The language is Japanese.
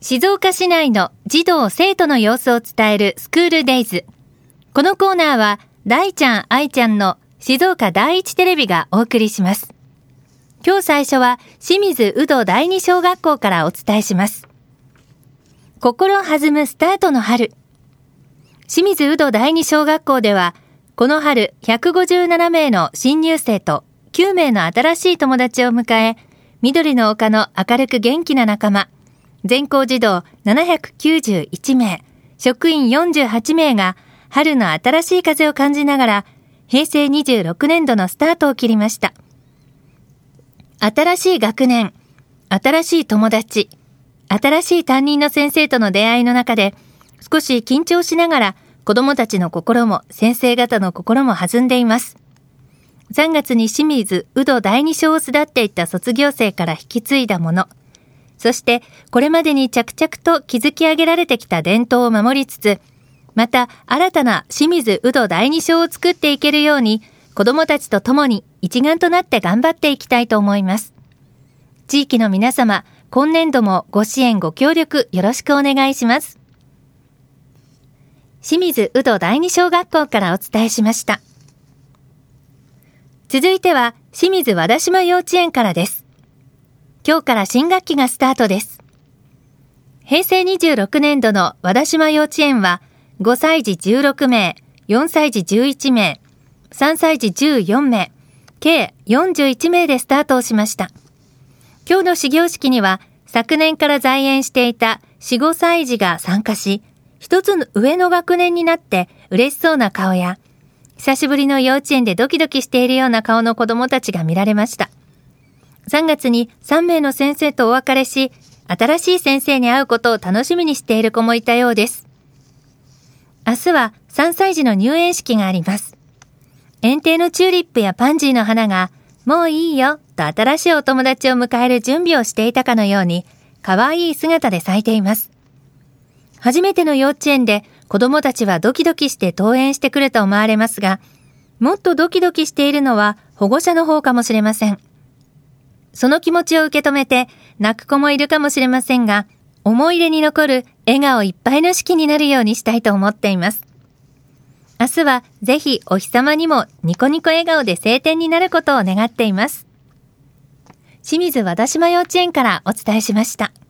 静岡市内の児童生徒の様子を伝えるスクールデイズ。このコーナーは大ちゃん愛ちゃんの静岡第一テレビがお送りします。今日最初は清水宇土第二小学校からお伝えします。心弾むスタートの春。清水宇土第二小学校ではこの春157名の新入生と9名の新しい友達を迎え、緑の丘の明るく元気な仲間全校児童791名、職員48名が春の新しい風を感じながら平成26年度のスタートを切りました。新しい学年、新しい友達、新しい担任の先生との出会いの中で少し緊張しながら子どもたちの心も先生方の心も弾んでいます。3月に清水宇土第二小を巣立っていった卒業生から引き継いだもの、そしてこれまでに着々と築き上げられてきた伝統を守りつつ、また新たな清水宇土第二小を作っていけるように子どもたちと共に一丸となって頑張っていきたいと思います。地域の皆様、今年度もご支援ご協力よろしくお願いします。清水宇土第二小学校からお伝えしました。続いては清水和田島幼稚園からです。今日から新学期がスタートです。平成26年度の和田島幼稚園は5歳児16名、4歳児11名、3歳児14名、計41名でスタートをしました。今日の始業式には昨年から在園していた4、5歳児が参加し、一つの上の学年になって嬉しそうな顔や、久しぶりの幼稚園でドキドキしているような顔の子どもたちが見られました。3月に3名の先生とお別れし、新しい先生に会うことを楽しみにしている子もいたようです。明日は3歳児の入園式があります。園庭のチューリップやパンジーの花が、もういいよと新しいお友達を迎える準備をしていたかのように、可愛い姿で咲いています。初めての幼稚園で子どもたちはドキドキして登園してくると思われますが、もっとドキドキしているのは保護者の方かもしれません。その気持ちを受け止めて泣く子もいるかもしれませんが、思い出に残る笑顔いっぱいの式になるようにしたいと思っています。明日はぜひお日様にもニコニコ笑顔で晴天になることを願っています。清水和田島幼稚園からお伝えしました。